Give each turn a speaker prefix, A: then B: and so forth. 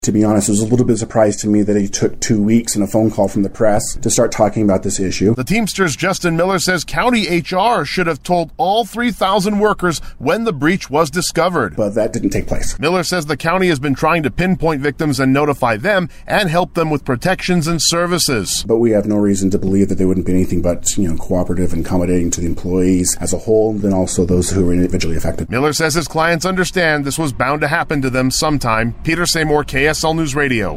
A: To be honest, it was a little bit surprised to me that it took 2 weeks and a phone call from the press to start talking about this issue.
B: The Teamsters' Justin Miller says county HR should have told all 3,000 workers when the breach was discovered.
A: But that didn't take place.
B: Miller says the county has been trying to pinpoint victims and notify them and help them with protections and services.
A: But we have no reason to believe that they wouldn't be anything but, cooperative and accommodating to the employees as a whole, then also those who were individually affected.
B: Miller says his clients understand this was bound to happen to them sometime. Peter Seymour, KSL News Radio.